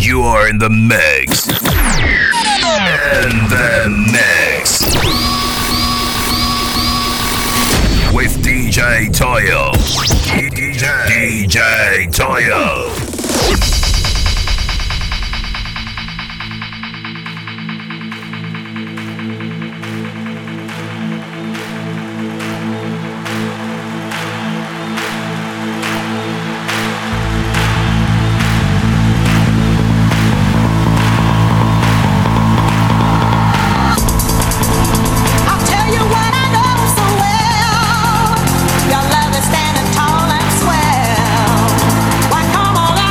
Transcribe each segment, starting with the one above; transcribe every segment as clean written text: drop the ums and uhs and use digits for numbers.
You are in the mix. In the mix. With DJ Toyo. DJ Toyo. Your love is standing tall and swell. Why come all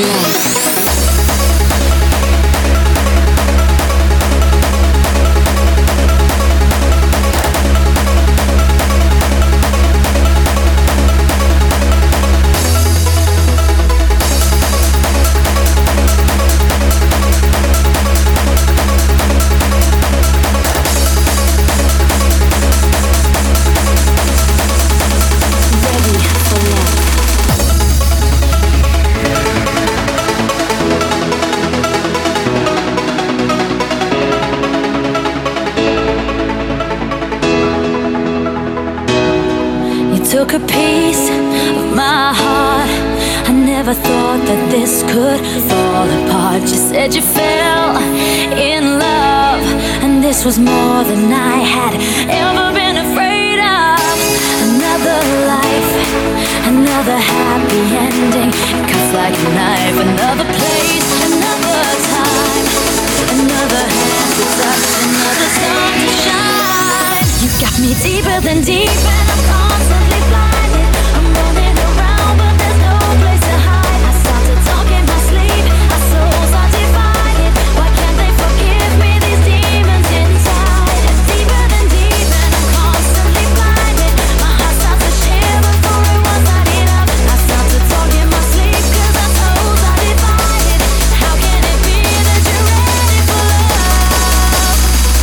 took a piece of my heart. I never thought that this could fall apart. You said you fell in love, and this was more than I had ever been afraid of. Another life, another happy ending. It cuts like a knife. Another place, another time, another hand to touch, another sun to shine. You got me deeper than deep, and I'm constantly blinded. I'm running around, but there's no place to hide. I start to talk in my sleep. Our souls are divided. Why can't they forgive me? These demons inside. Deeper than deep, and I'm constantly blinded. My heart starts to share before it was not enough. I start to talk in my sleep, 'cause our souls are divided. How can it be that you're ready for love?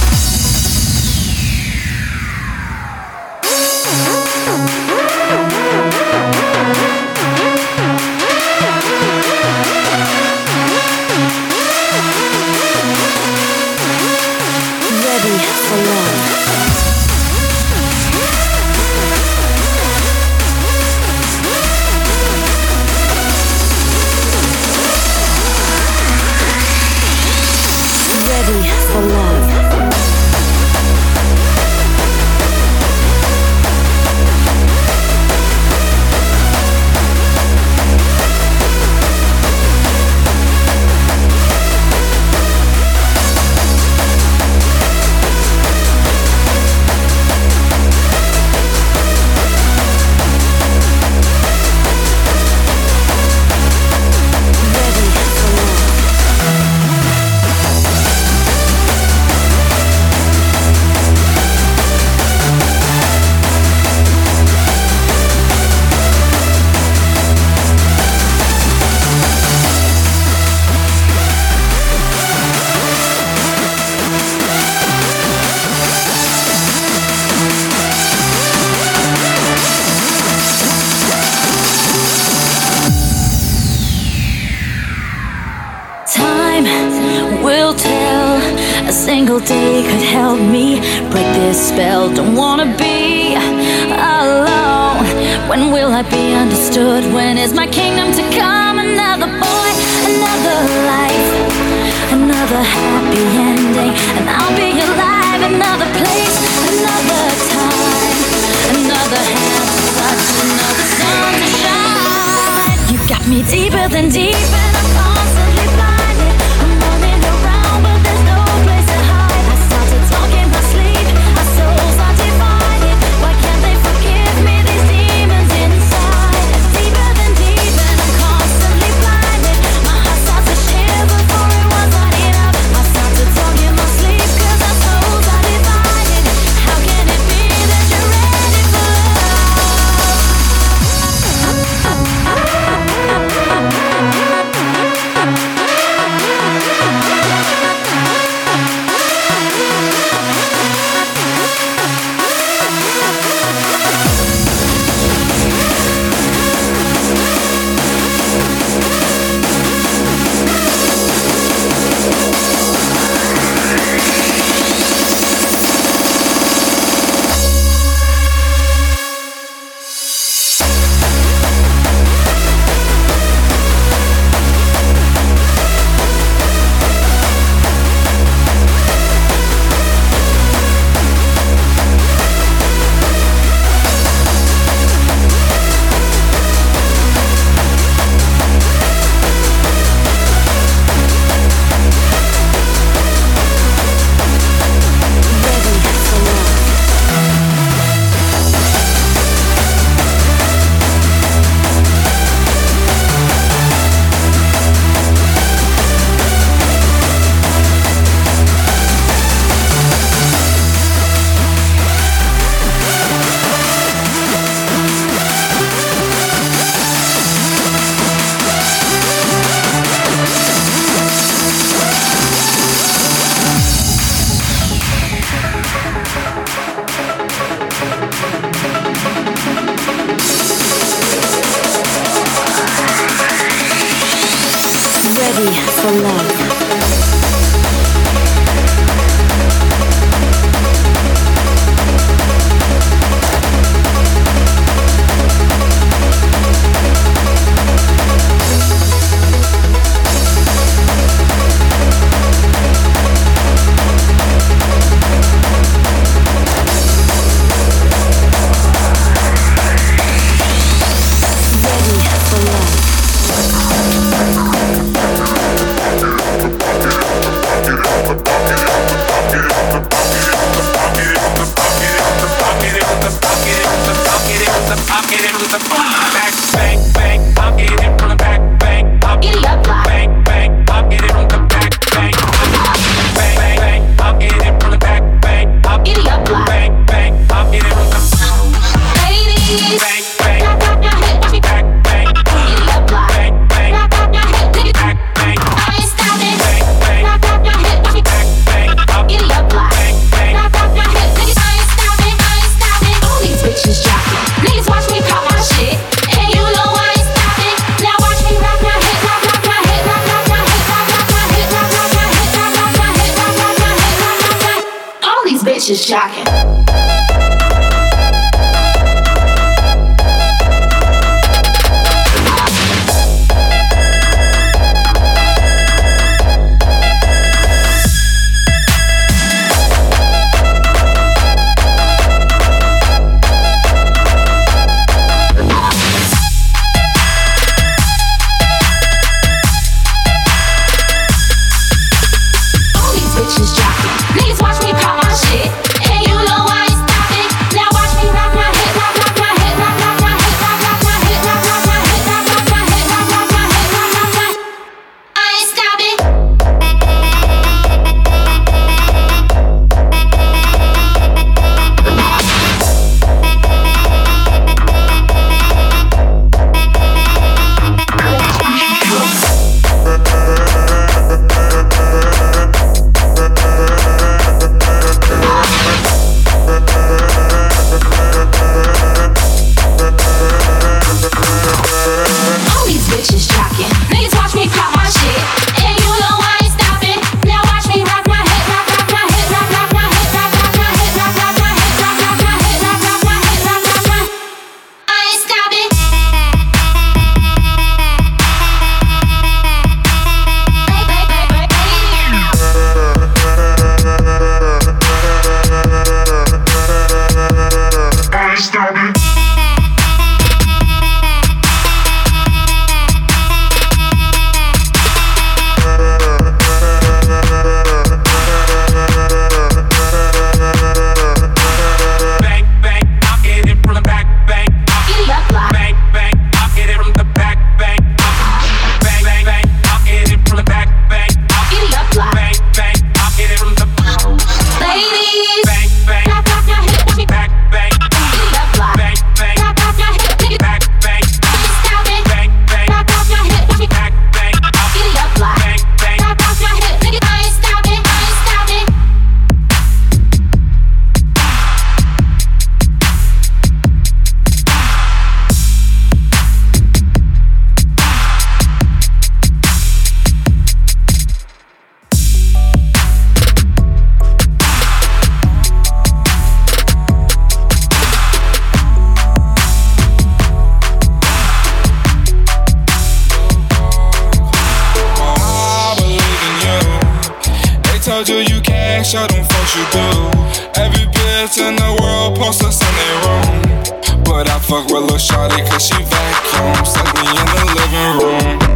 Ready for love. Ready for love. Time will tell. A single day could help me break this spell. Don't wanna be alone. When will I be understood? When is my kingdom to come? Another boy, another life, another happy ending, and I'll be alive. Another place, another time, another hand to touch, another sun to shine. You got me deeper than deep, and I'm constantly blinded. I'm running around, but there's no place to hide. I start to talk in my sleep. Our souls are divided. Why can't they forgive me? These demons inside. Deeper than deep, and I'm constantly blinded. My heart starts to share before it was not enough. I start to talk in my sleep, 'cause our souls are divided. How can it be that you're ready for love? bitches jocking. Niggas watch me pop my shit, and you know I ain't stopping. Now watch me rock my head, rock my head, rock my head, rock my head, rock my head, rock my head, rock my head, rock my head. I ain't stopping. Show them folks you do. Every bitch in the world posts us in their room, but I fuck with Lil' Shawty 'cause she vacuum. Suck me in the living room.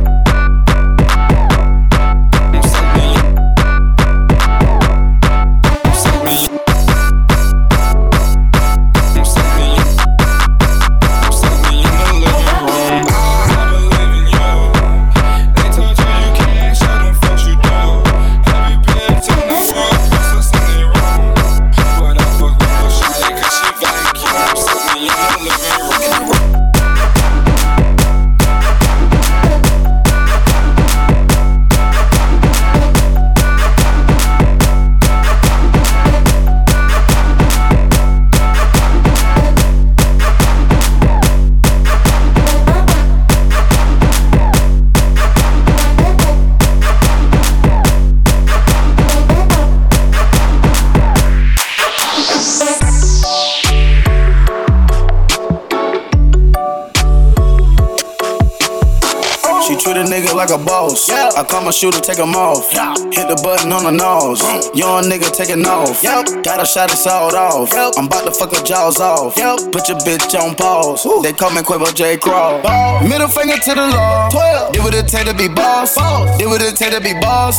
Treat a nigga like a boss. Yeah. I call my shooter, take him off. Yeah. Hit the button on the nose. Young nigga taking off. Yep. Got a shot, it's all off. Yep. I'm about to fuck her jaws off. Yep. Put your bitch on pause. Ooh. They call me Quavo J. Crawl. Middle finger to the law. 12. Did what it take to be boss. Did what it take to be boss.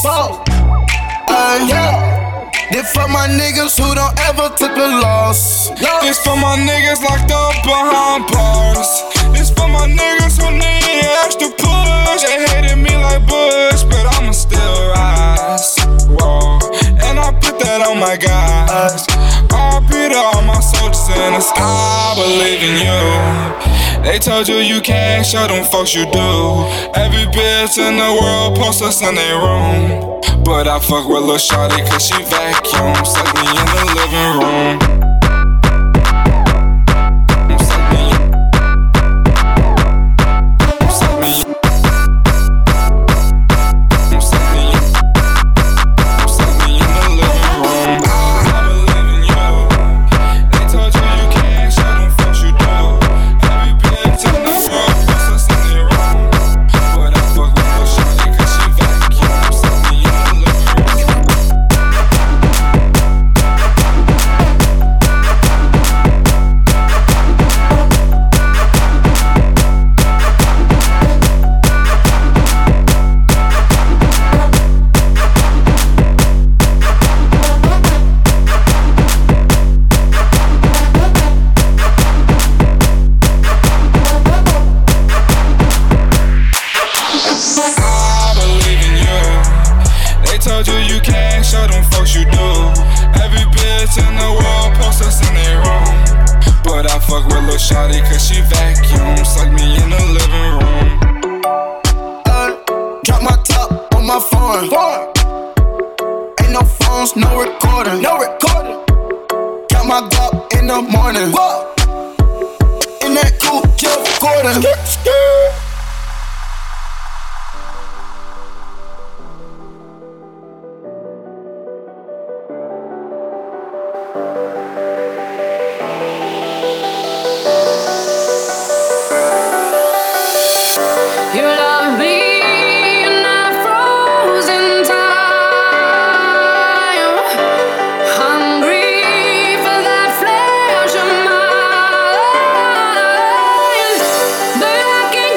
Yeah. This for my niggas who don't ever took a loss. This for my niggas locked up behind bars. This for my niggas who need extra push. They hated me like Bush, but I'ma still rise. Whoa, and I put that on my guys. I beat all my soldiers in the sky. I believe in you. They told you you can't, show them folks you do. Every bitch in the world posts us in their room, but I fuck with Lil' Shawty 'cause she vacuum. Suck me in the living room. little shawty cause she vacuum. Suck me in the living room. Drop my top on my phone. Ain't no phones, no recording. Got my guap in the morning. In that coupe, Jeff Gordon. You love me in that frozen time, hungry for that flesh of mine, but I can't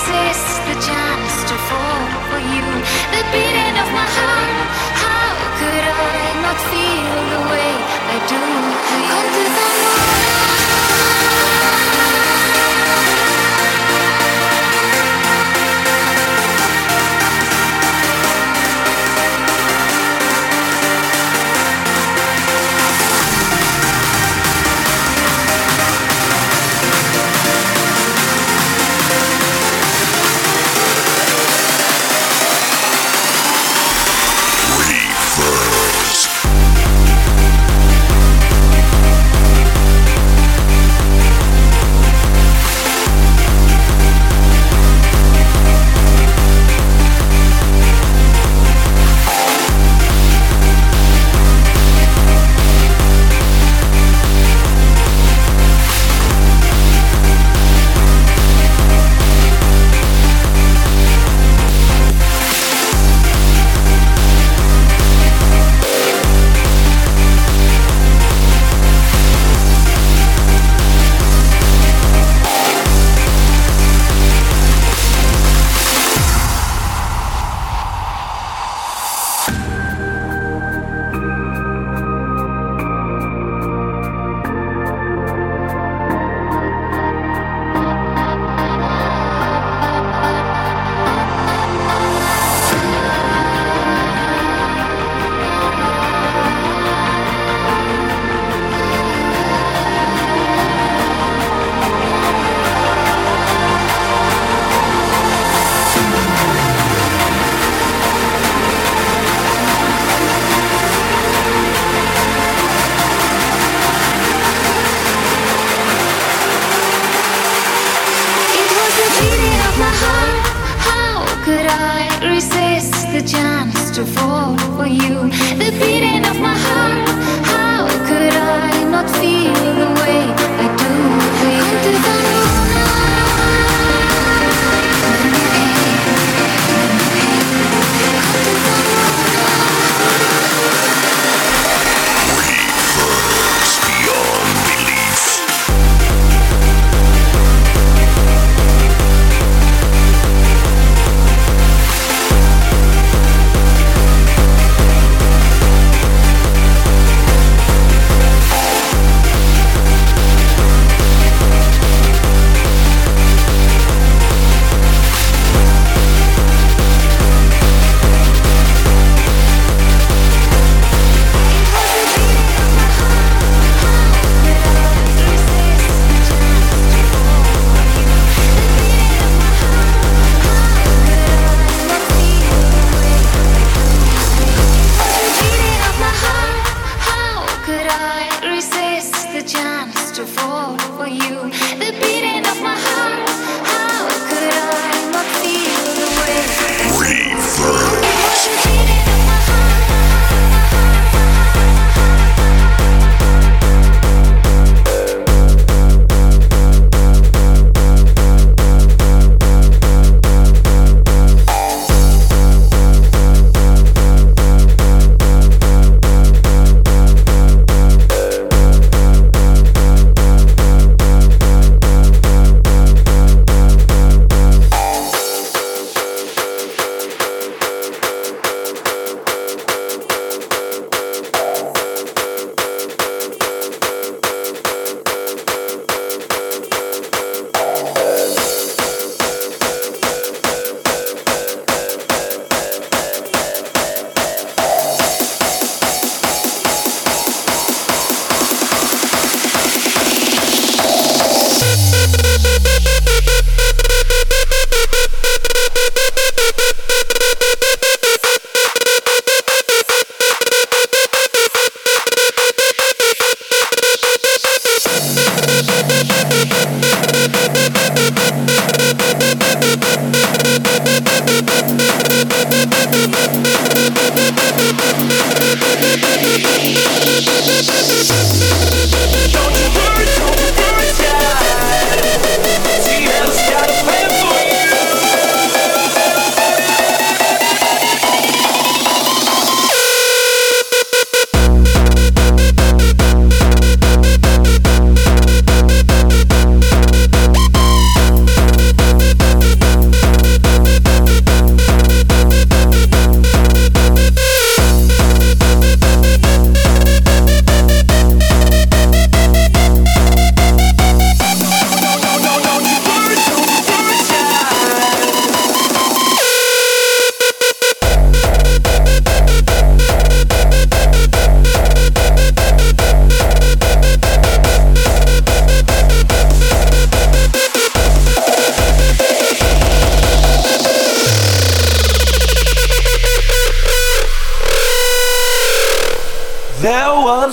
resist the chance to fall for you. The beating of my heart, how could I not feel the way I do? Come to the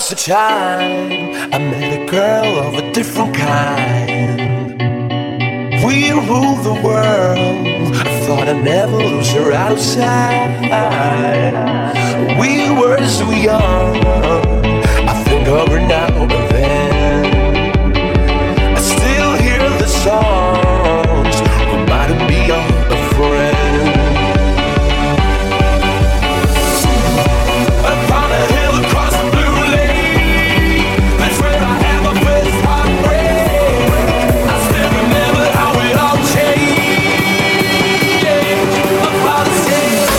was the time I met a girl of a different kind. We ruled the world. I thought I'd never lose her outside. We were so young. I think of her now and then. I still hear the songs reminding me of a friend. Upon a hill across the blue lake, that's where I had my first heartbreak. I still remember how it all changed. Upon a hill.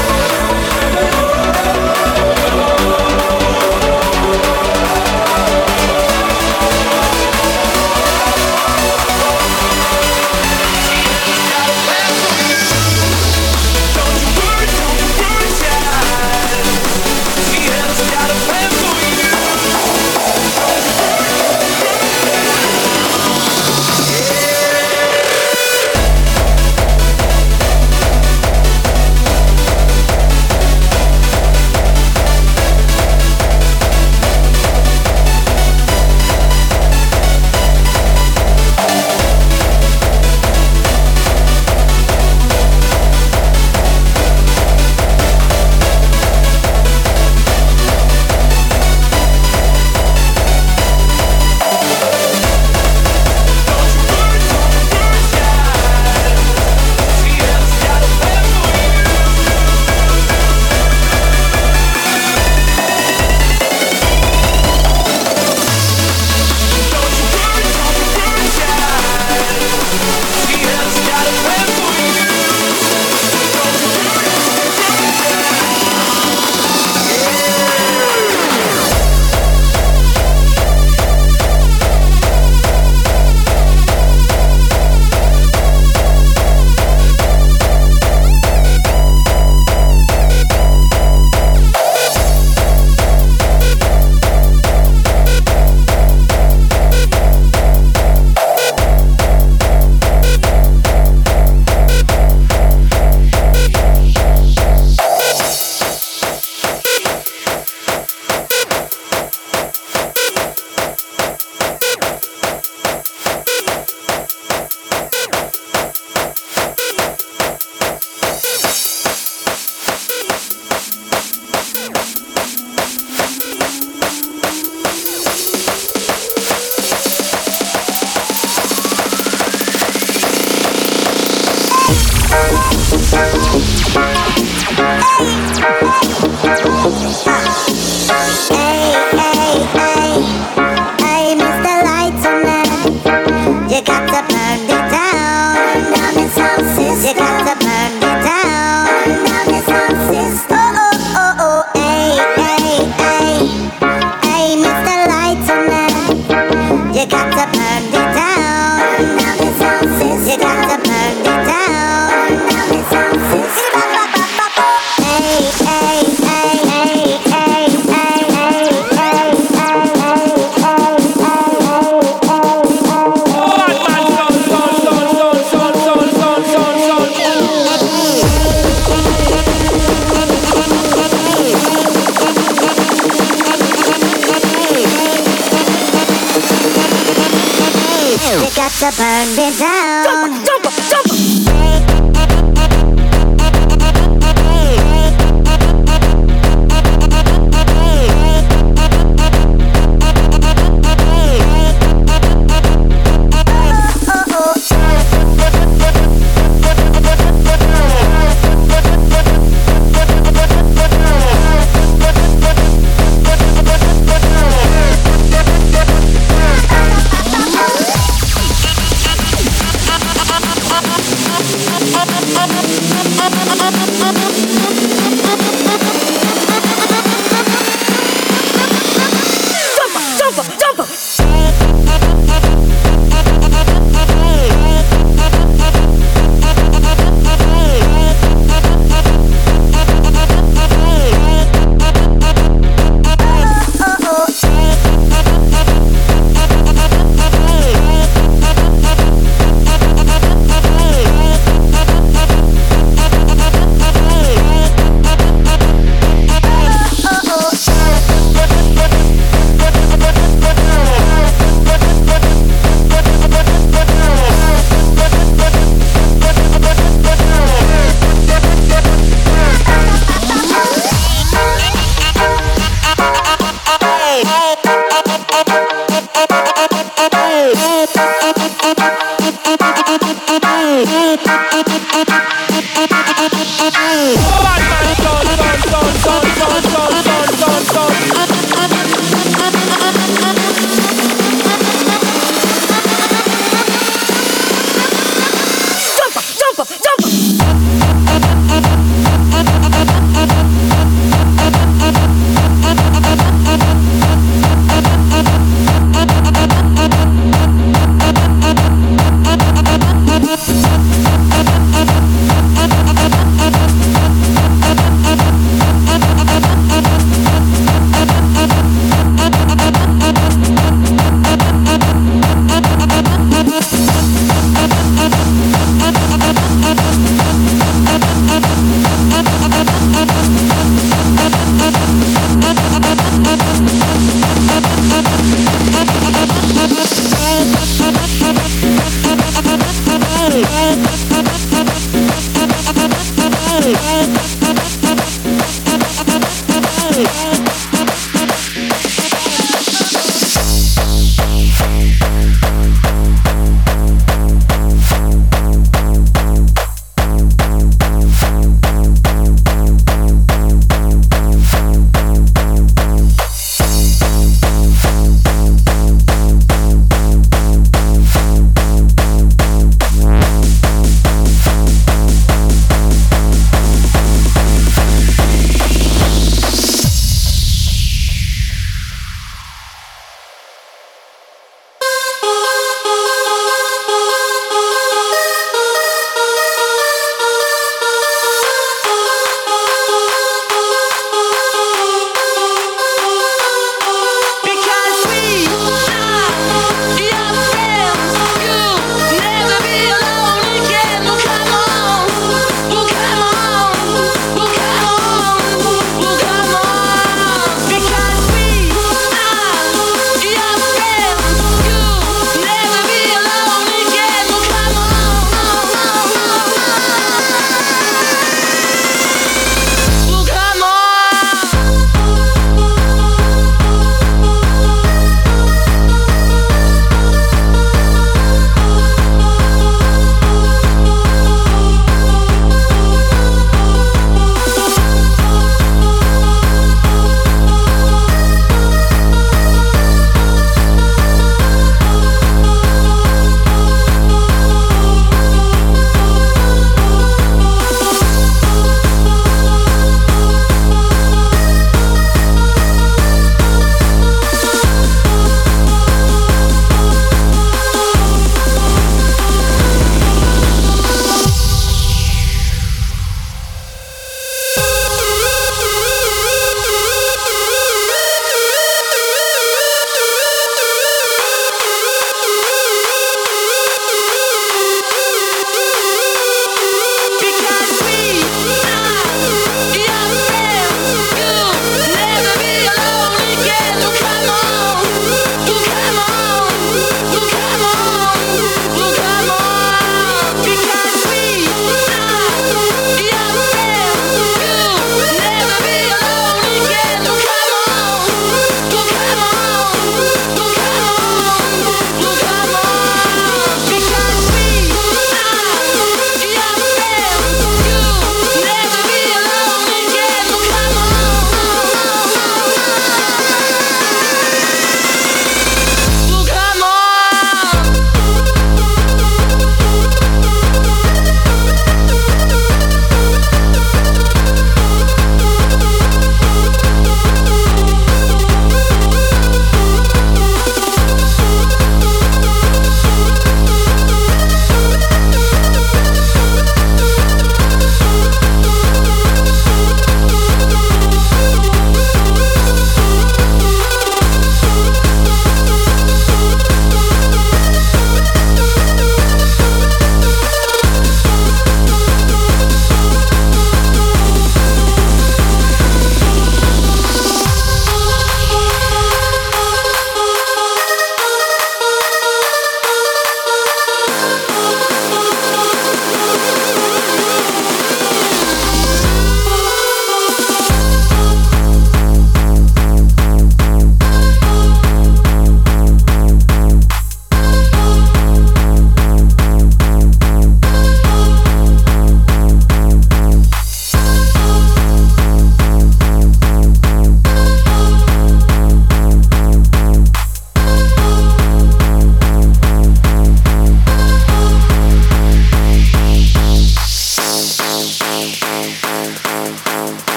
To burn me down. Jump, jump, jump.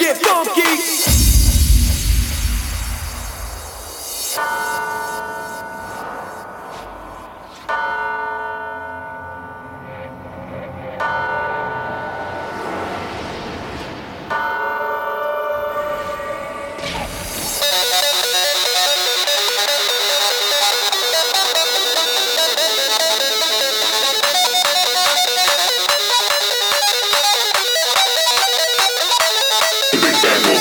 get funky. Big Bad Boy.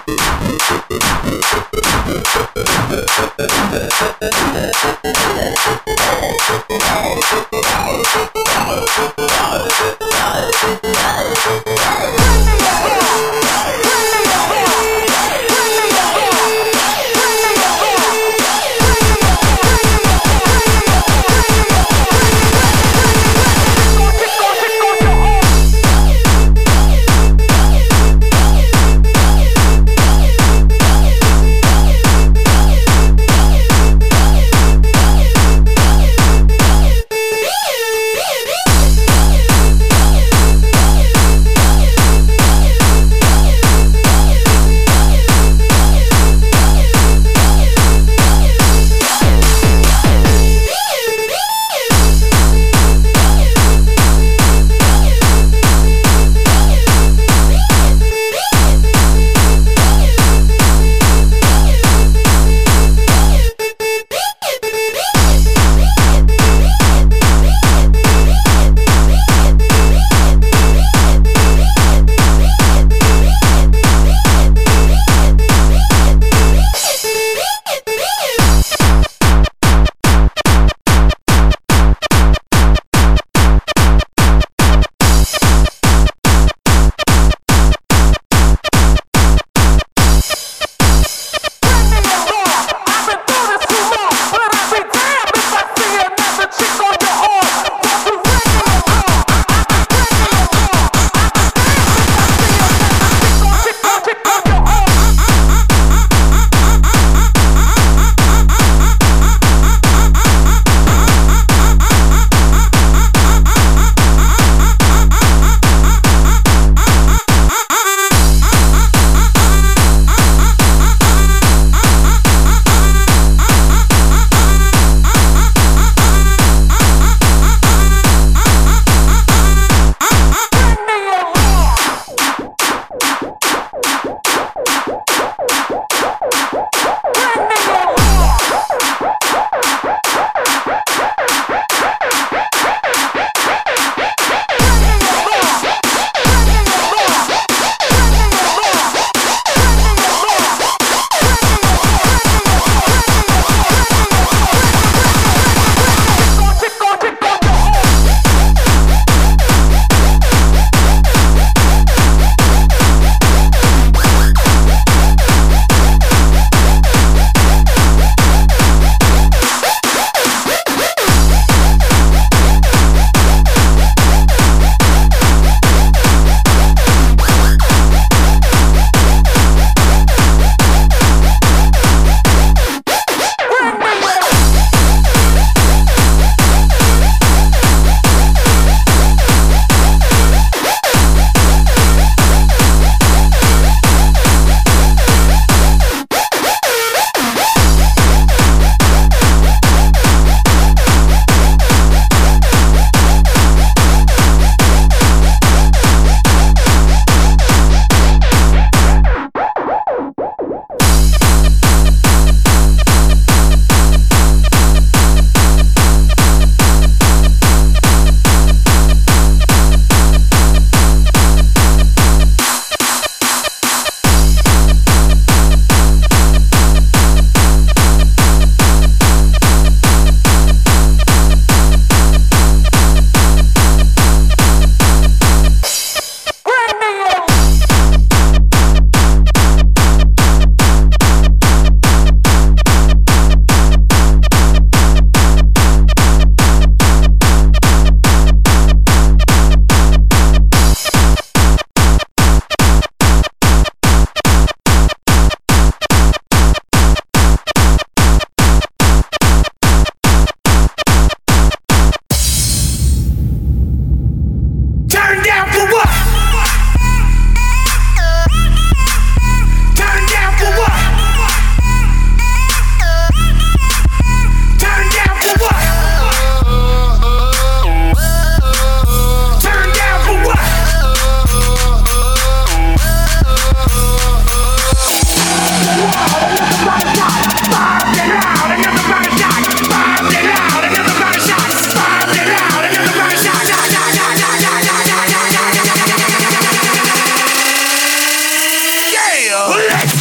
Let's